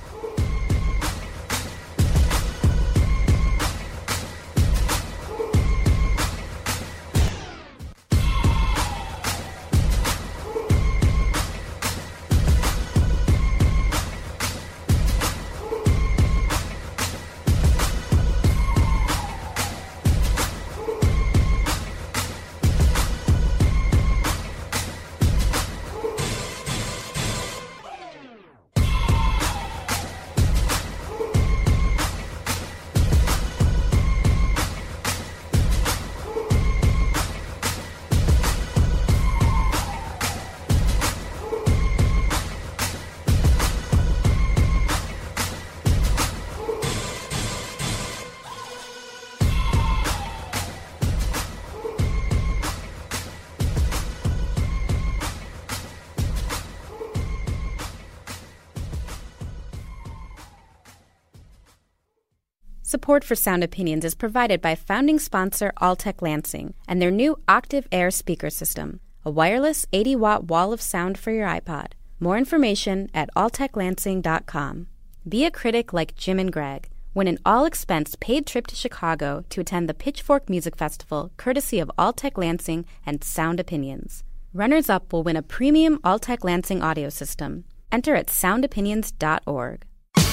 Support for Sound Opinions is provided by founding sponsor Alltech Lansing and their new Octave Air speaker system, a wireless 80-watt wall of sound for your iPod. More information at alltechlansing.com. Be a critic like Jim and Greg. Win an all-expense paid trip to Chicago to attend the Pitchfork Music Festival, courtesy of Alltech Lansing and Sound Opinions. Runners-up will win a premium Alltech Lansing audio system. Enter at soundopinions.org.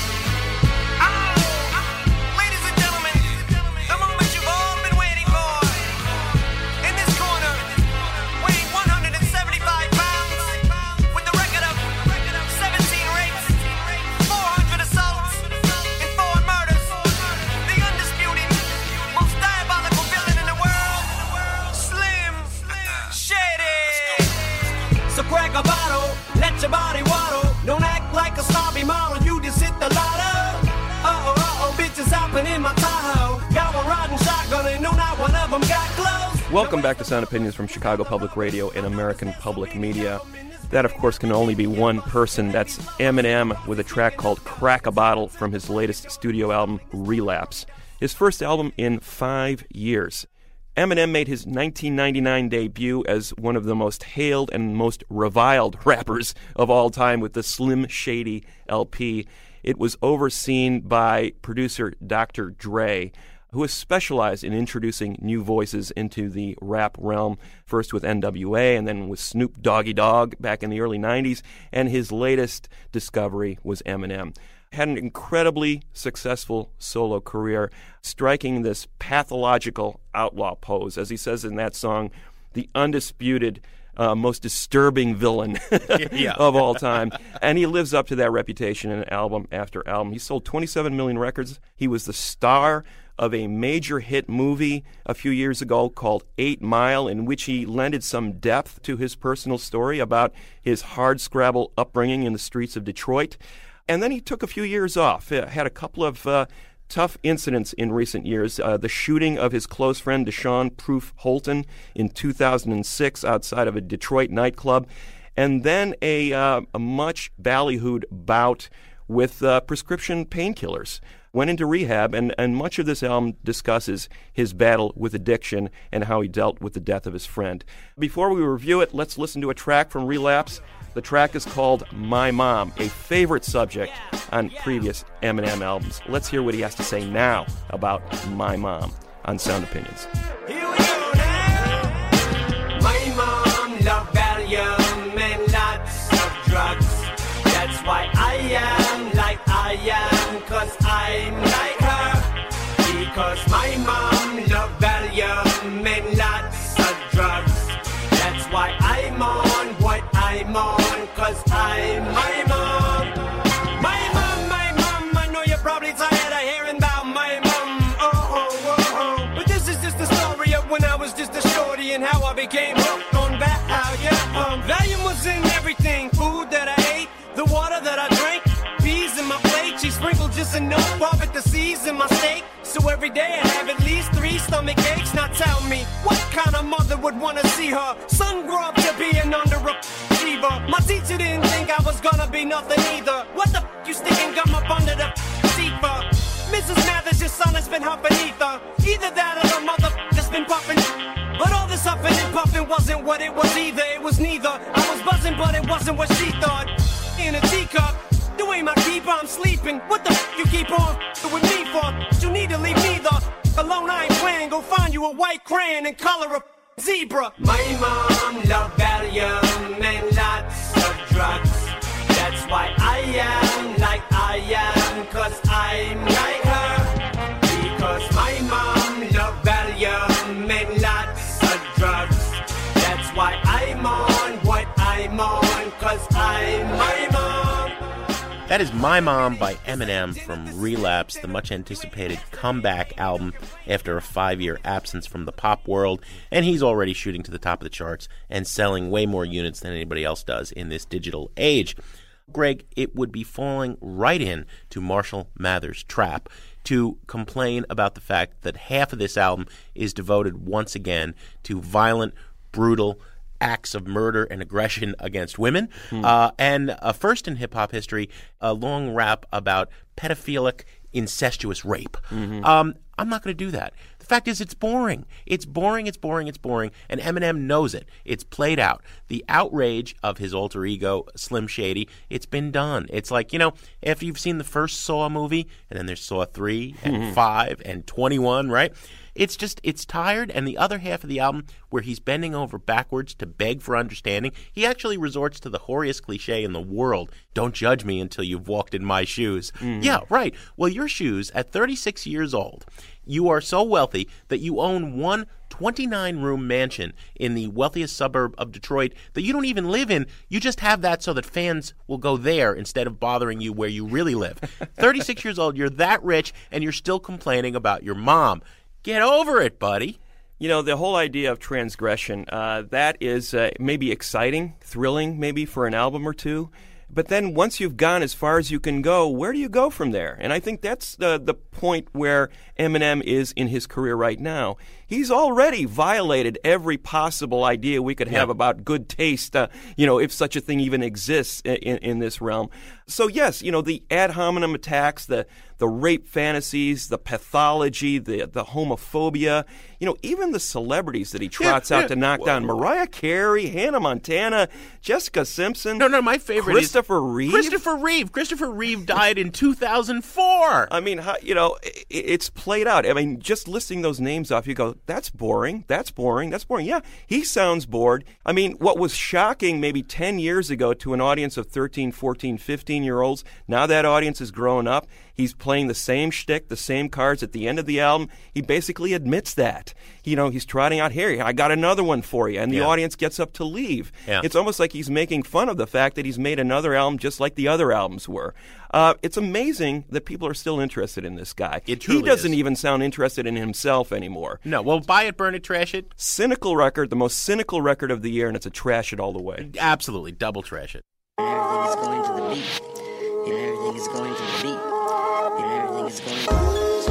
Crack a bottle, let your body waddle. Don't act like a snobby model, you just hit the lotto. Bitches hopping in my Tahoe. Got one riding shotgun and no, not one of them got clothes. Welcome back to Sound Opinions from Chicago Public Radio and American Public Media. That, of course, can only be one person. That's Eminem with a track called Crack a Bottle from his latest studio album, Relapse. His first album in 5 years. Eminem made his 1999 debut as one of the most hailed and most reviled rappers of all time with the Slim Shady LP. It was overseen by producer Dr. Dre, who has specialized in introducing new voices into the rap realm, first with NWA and then with Snoop Doggy Dogg back in the early 90s, and his latest discovery was Eminem. Had an incredibly successful solo career, striking this pathological outlaw pose, as he says in that song, the undisputed, most disturbing villain of all time. And he lives up to that reputation in album after album. He sold 27 million records. He was the star of a major hit movie a few years ago called 8 Mile, in which he lended some depth to his personal story about his hardscrabble upbringing in the streets of Detroit. And then he took a few years off, had a couple of tough incidents in recent years. The shooting of his close friend Deshaun Proof Holton in 2006 outside of a Detroit nightclub. And then a much ballyhooed bout with prescription painkillers. Went into rehab, and much of this album discusses his battle with addiction and how he dealt with the death of his friend. Before we review it, let's listen to a track from Relapse. The track is called My Mom, a favorite subject on previous Eminem albums. Let's hear what he has to say now about My Mom on Sound Opinions. Here we go now. My mom loved Valium and lots of drugs. That's why I am like I am, 'cause I'm like her. Because my mom loved Valium and lots of drugs. That's why I'm on what I'm on, 'cause I'm my mom. My mom, I know you're probably tired of hearing about my mom. Oh. But this is just the story of when I was just a shorty and how I became hooked on that. Valium was in everything, food that I ate, the water that I drank, peas in my plate. She sprinkled just enough of it to season my steak. So every day I'd have at least 3 stomach aches. Now tell me, what kind of mother would want to see her son grow up to be an underachiever? My teacher didn't think I was gonna be nothing either. What the you sticking gum up under the seat for? Mrs. Mathers, your son has been huffing ether. Either that or the mother just been puffing. But all this huffing and puffing wasn't what it was either. It was neither. I was buzzing, but it wasn't what she thought. In a teacup, you ain't my keeper, I'm sleeping. What the you keep on with me for? You need to leave me the alone, I ain't playing. Go find you a white crayon and color a zebra. My mom loved Valium and lots of drugs. That's why I am like I am, 'cause I'm like her. Because my mom loved Valium and lots of drugs. That's why I'm on what I'm on, 'cause I'm my mom. That is My Mom by Eminem from Relapse, the much-anticipated comeback album after a 5-year absence from the pop world, and he's already shooting to the top of the charts and selling way more units than anybody else does in this digital age. Greg, it would be falling right in to Marshall Mathers' trap to complain about the fact that half of this album is devoted once again to violent, brutal acts of murder and aggression against women, and first in hip-hop history, a long rap about pedophilic, incestuous rape. I'm not going to do that. The fact is, it's boring. It's boring, and Eminem knows it. It's played out. The outrage of his alter ego, Slim Shady, it's been done. It's like, after you've seen the first Saw movie, and then there's Saw 3 and 5 and 21, right? It's tired, and the other half of the album, where he's bending over backwards to beg for understanding, he actually resorts to the hoariest cliche in the world. Don't judge me until you've walked in my shoes. Yeah, right. Well, your shoes, at 36 years old, you are so wealthy that you own one 29-room mansion in the wealthiest suburb of Detroit that you don't even live in. You just have that so that fans will go there instead of bothering you where you really live. 36 years old, you're that rich, and you're still complaining about your mom. Get over it, buddy. The whole idea of transgression, that is maybe exciting, thrilling maybe for an album or two. But then once you've gone as far as you can go, where do you go from there? And I think that's the point where Eminem is in his career right now. He's already violated every possible idea we could have about good taste, if such a thing even exists in this realm. So yes, the ad hominem attacks, the rape fantasies, the pathology, the homophobia, even the celebrities that he trots out to knock down. Mariah Carey, Hannah Montana, Jessica Simpson. No, my favorite Christopher Reeve. Christopher Reeve died in 2004. I mean, it's played out. I mean, just listing those names off, you go, that's boring. Yeah, he sounds bored. I mean, what was shocking maybe 10 years ago to an audience of 13, 14, 15-year-olds, now that audience has grown up. He's playing the same shtick, the same cards at the end of the album. He basically admits that. He's trotting out, here, I got another one for you, and the audience gets up to leave. Yeah. It's almost like he's making fun of the fact that he's made another album just like the other albums were. It's amazing that people are still interested in this guy. It truly He doesn't even sound interested in himself anymore. No, well, buy it, burn it, trash it. Cynical record, the most cynical record of the year, and it's a trash it all the way. Absolutely, double trash it. Everything is going to the beat. Everything is going to the beat. Everything is going to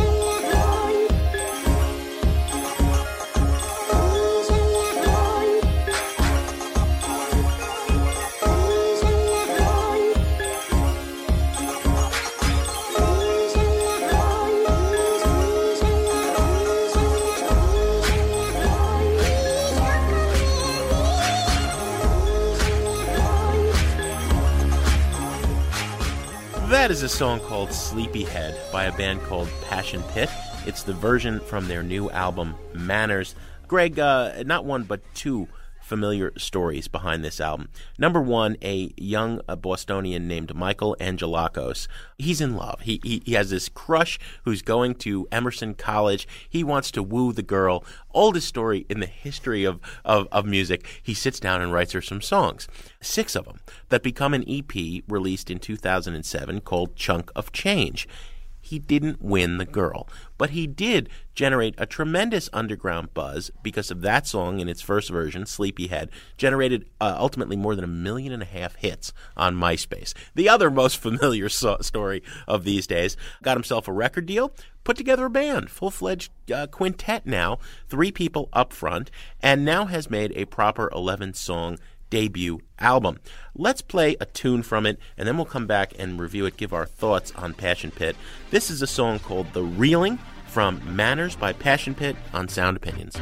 That is a song called Sleepyhead by a band called Passion Pit. It's the version from their new album, Manners. Greg, not one but two familiar stories behind this album. Number one, a young Bostonian named Michael Angelakos. He's in love. He has this crush who's going to Emerson College. He wants to woo the girl. Oldest story in the history of music. He sits down and writes her some songs. 6 of them that become an EP released in 2007 called Chunk of Change. He didn't win the girl, but he did generate a tremendous underground buzz because of that song in its first version, Sleepyhead, generated ultimately more than 1.5 million hits on MySpace. The other most familiar story of these days, got himself a record deal, put together a band, full-fledged quintet now, 3 people up front, and now has made a proper 11-song debut album. Let's play a tune from it, and then we'll come back and review it, give our thoughts on Passion Pit. This is a song called The Reeling from Manners by Passion Pit on Sound Opinions.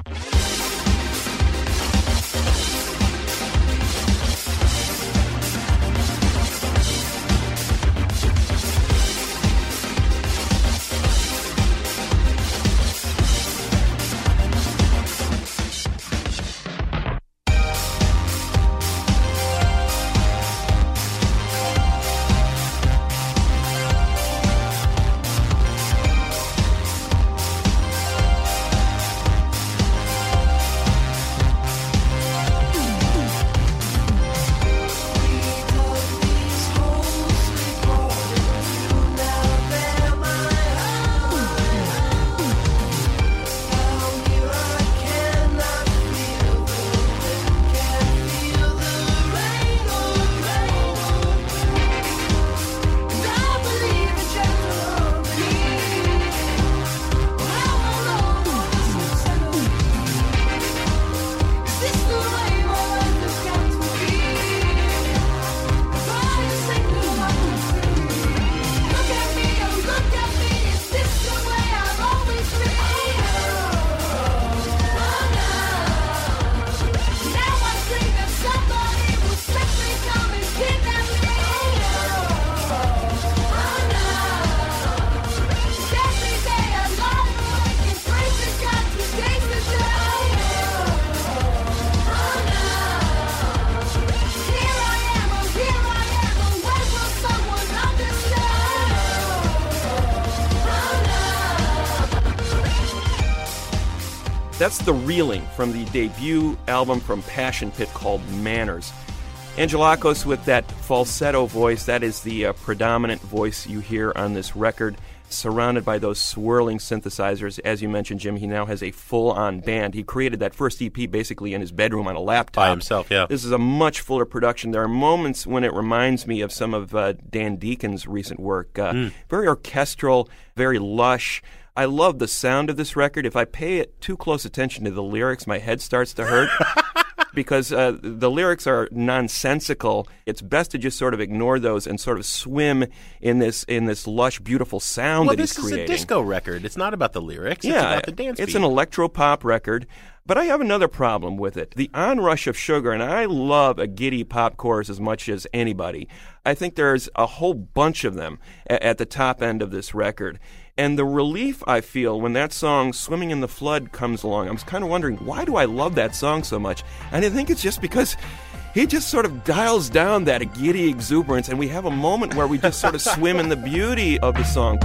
That's The Reeling from the debut album from Passion Pit called Manners. Angelakos with that falsetto voice, that is the predominant voice you hear on this record, surrounded by those swirling synthesizers. As you mentioned, Jim, he now has a full-on band. He created that first EP basically in his bedroom on a laptop. By himself, yeah. This is a much fuller production. There are moments when it reminds me of some of Dan Deacon's recent work. Very orchestral, very lush. I love the sound of this record. If I pay it too close attention to the lyrics, my head starts to hurt. Because the lyrics are nonsensical. It's best to just sort of ignore those and sort of swim in this lush, beautiful sound that he's creating. Well, this is a disco record. It's not about the lyrics. Yeah, it's about the dance it's beat. An electro-pop record. But I have another problem with it. The onrush of sugar, and I love a giddy pop chorus as much as anybody. I think there's a whole bunch of them at the top end of this record. And the relief I feel when that song, Swimming in the Flood, comes along, I'm kind of wondering, why do I love that song so much? And I think it's just because he just sort of dials down that giddy exuberance, and we have a moment where we just sort of swim in the beauty of the song.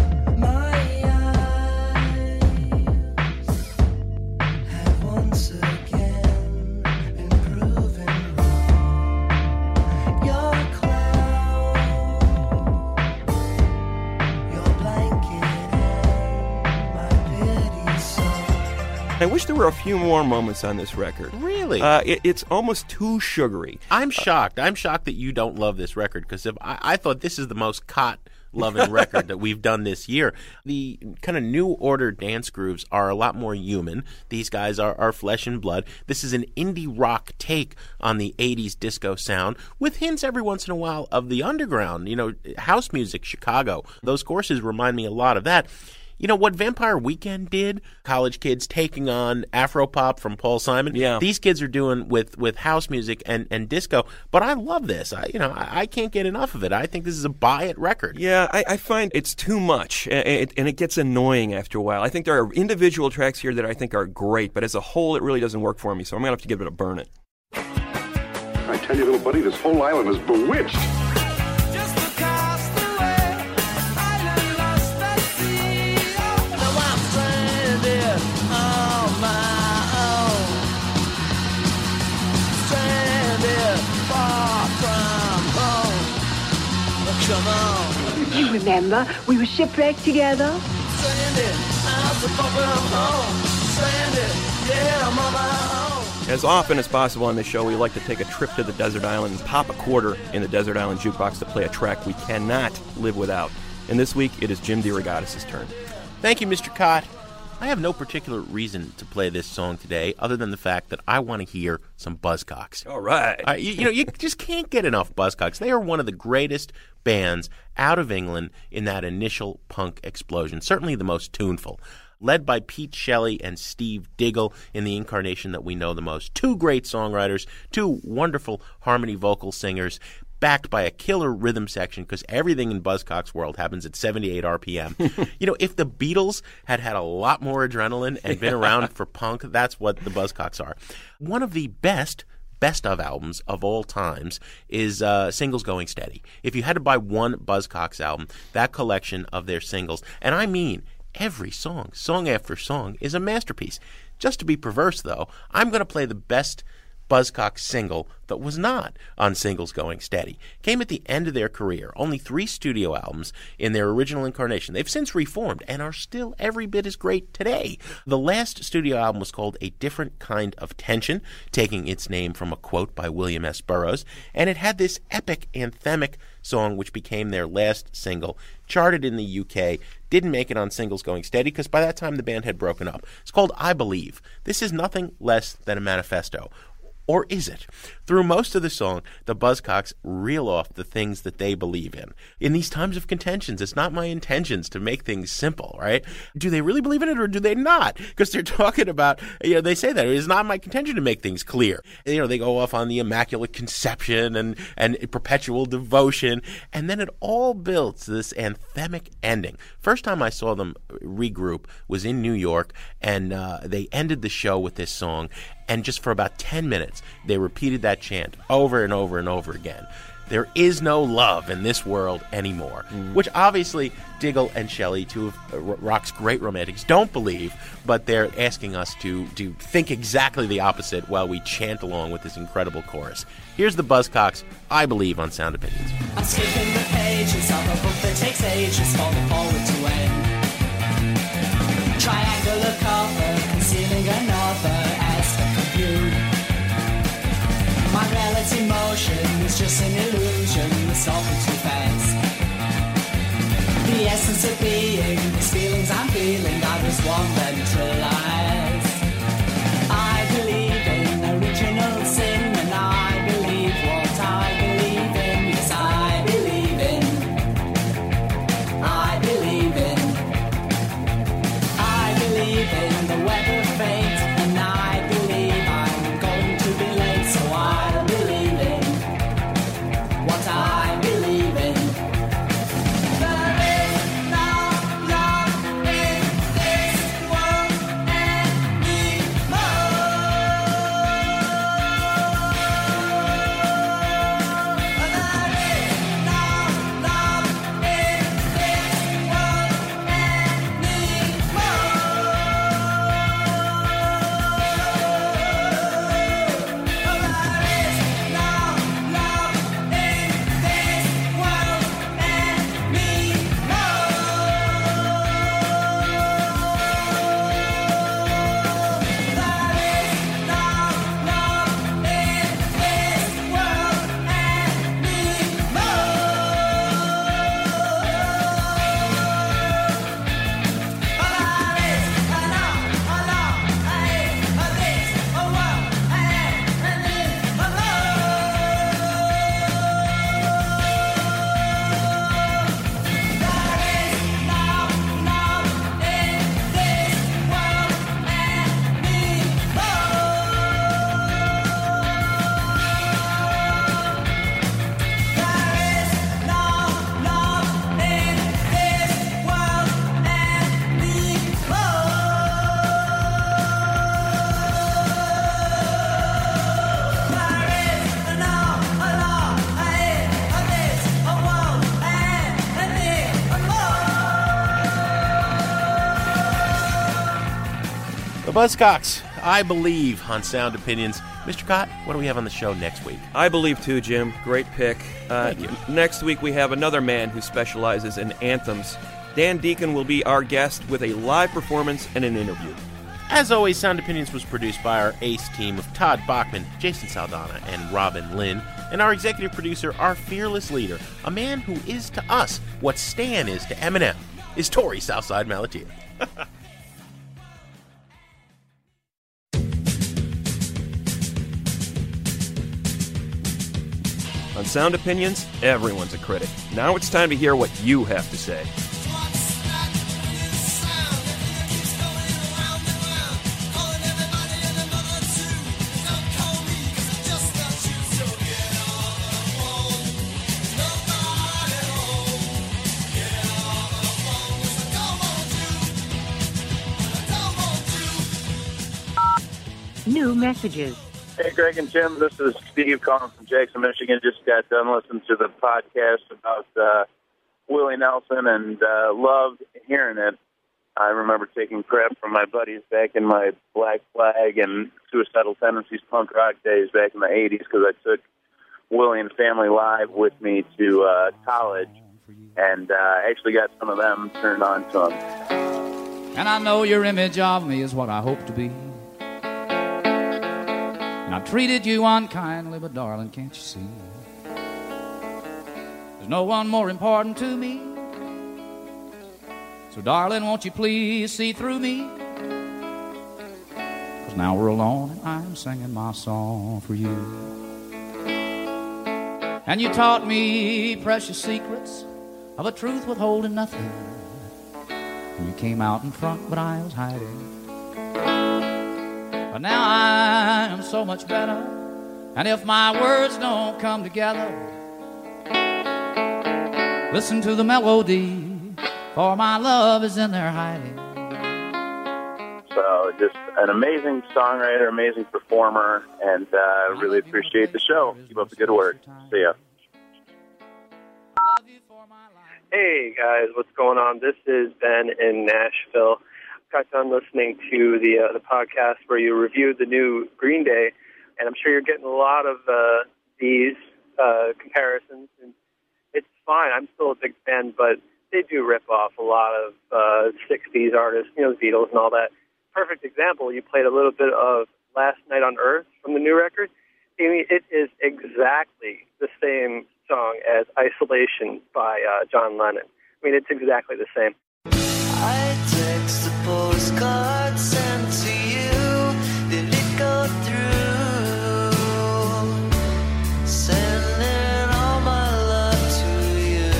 I wish there were a few more moments on this record. Really? It's almost too sugary. I'm shocked. I'm shocked that you don't love this record, because I thought this is the most cot-loving record that we've done this year. The kind of New Order dance grooves are a lot more human. These guys are flesh and blood. This is an indie rock take on the 80s disco sound, with hints every once in a while of the underground, house music, Chicago. Those courses remind me a lot of that. You know, what Vampire Weekend did, college kids taking on Afropop from Paul Simon, these kids are doing with house music and disco. But I love this. I can't get enough of it. I think this is a buy-it record. Yeah, I find it's too much, and it gets annoying after a while. I think there are individual tracks here that I think are great, but as a whole, it really doesn't work for me, so I'm going to have to give it a burn it. I tell you, little buddy, this whole island is bewitched. Come on. You remember, we were shipwrecked together. As often as possible on this show, we like to take a trip to the desert island and pop a quarter in the desert island jukebox to play a track we cannot live without. And this week, it is Jim DeRogatis' turn. Thank you, Mr. Cott. I have no particular reason to play this song today other than the fact that I want to hear some Buzzcocks. All right. You just can't get enough Buzzcocks. They are one of the greatest bands out of England in that initial punk explosion, certainly the most tuneful. Led by Pete Shelley and Steve Diggle in the incarnation that we know the most. Two great songwriters, two wonderful harmony vocal singers, backed by a killer rhythm section because everything in Buzzcocks' world happens at 78 RPM. If the Beatles had a lot more adrenaline and been around for punk, that's what the Buzzcocks are. One of the best of albums of all times is Singles Going Steady. If you had to buy one Buzzcocks album, that collection of their singles, and I mean every song after song, is a masterpiece. Just to be perverse, though, I'm going to play the best Buzzcocks single that was not on Singles Going Steady. Came at the end of their career. Only 3 studio albums in their original incarnation. They've since reformed and are still every bit as great today. The last studio album was called A Different Kind of Tension, taking its name from a quote by William S. Burroughs, and it had this epic anthemic song which became their last single, charted in the UK, didn't make it on Singles Going Steady because by that time the band had broken up. It's called I Believe. This is nothing less than a manifesto. Or is it? Through most of the song, the Buzzcocks reel off the things that they believe in. In these times of contentions, it's not my intentions to make things simple, right? Do they really believe in it or do they not? Because they're talking about, they say that. It's not my contention to make things clear. They go off on the Immaculate Conception and perpetual devotion. And then it all builds to this anthemic ending. First time I saw them regroup was in New York, and they ended the show with this song. And just for about 10 minutes, they repeated that chant over and over and over again. There is no love in this world anymore, which obviously Diggle and Shelley, two of rock's great romantics, don't believe, but they're asking us to think exactly the opposite while we chant along with this incredible chorus. Here's the Buzzcocks, I Believe, on Sound Opinions. I'm skipping the pages of a book that takes ages for the forward to end. Triangular cover, concealing another as the compute. My reality motion is just an illusion, it's all too fast. The essence of being, these feelings I'm feeling, I just want them to last. I believe in original sin, and I believe what I believe in. Yes, I believe in. I believe. The Buzzcocks, I Believe, on Sound Opinions. Mr. Cott, what do we have on the show next week? I Believe too, Jim. Great pick. Thank you. Next week we have another man who specializes in anthems. Dan Deacon will be our guest with a live performance and an interview. As always, Sound Opinions was produced by our ace team of Todd Bachman, Jason Saldana, and Robin Lynn, and our executive producer, our fearless leader, a man who is to us what Stan is to Eminem, is Tori Southside Malatia. On Sound Opinions, everyone's a critic. Now it's time to hear what you have to say. New messages. Hey, Greg and Jim, this is Steve calling from Jackson, Michigan. Just got done listening to the podcast about Willie Nelson and loved hearing it. I remember taking crap from my buddies back in my Black Flag and Suicidal Tendencies punk rock days back in the 80s because I took Willie and Family Live with me to college and actually got some of them turned on to them. And I know your image of me is what I hope to be. And I've treated you unkindly, but darling, can't you see? There's no one more important to me. So darling, won't you please see through me? 'Cause now we're alone and I'm singing my song for you. And you taught me precious secrets of a truth withholding nothing. And you came out in front, but I was hiding. But now I am so much better, and if my words don't come together, listen to the melody, for my love is in there hiding. So just an amazing songwriter, amazing performer, and really appreciate the show. Keep up the good work. See ya. Hey guys, what's going on? This is Ben in Nashville. Got done listening to the podcast where you reviewed the new Green Day, and I'm sure you're getting a lot of these comparisons, and it's fine. I'm still a big fan, but they do rip off a lot of 60s artists, you know, the Beatles and all that. Perfect example, you played a little bit of Last Night on Earth from the new record. I mean, it is exactly the same song as Isolation by John Lennon. I mean, it's exactly the same. I text a postcard sent to you. Did it go through? Sending all my love to you.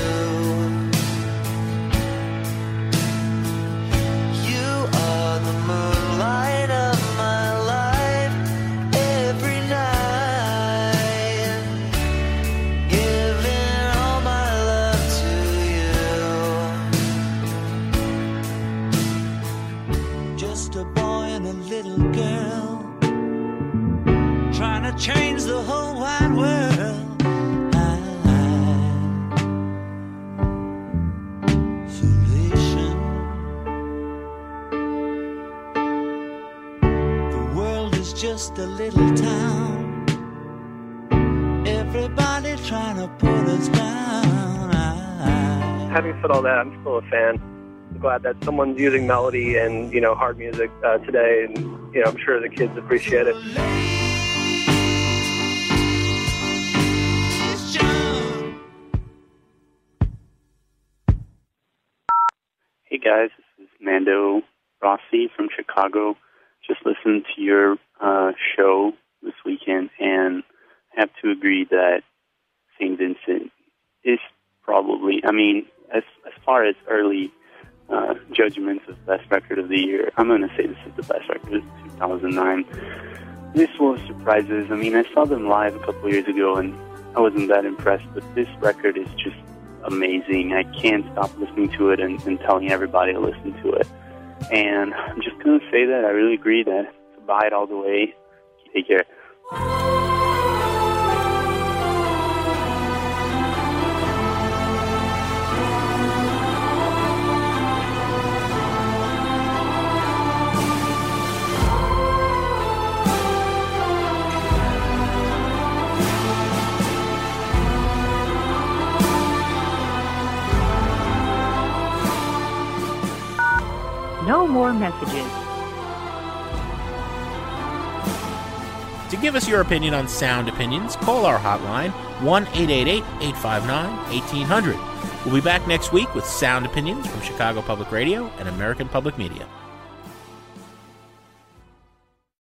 You are the moonlight of my life every night. Giving all my love to you. Just a boy and a little girl trying to change the whole wide world. Isolation. The world is just a little town. Everybody trying to put us down. Having said all that, I'm still a fan. I'm glad that someone's using melody and, you know, hard music today, and, you know, I'm sure the kids appreciate it. Hey guys, this is Mando Rossi from Chicago. Just listened to your show this weekend, and I have to agree that St. Vincent is probably, I mean, as far as early judgments of best record of the year, I'm going to say this is the best record of 2009. This was surprises. I mean, I saw them live a couple years ago, and I wasn't that impressed, but this record is just amazing. I can't stop listening to it and telling everybody to listen to it. And I'm just going to say that I really agree that to buy it all the way. Take care. no more messages. To give us your opinion on Sound Opinions, call our hotline, 1-888-859-1800. We'll be back next week with Sound Opinions from Chicago Public Radio and American Public Media.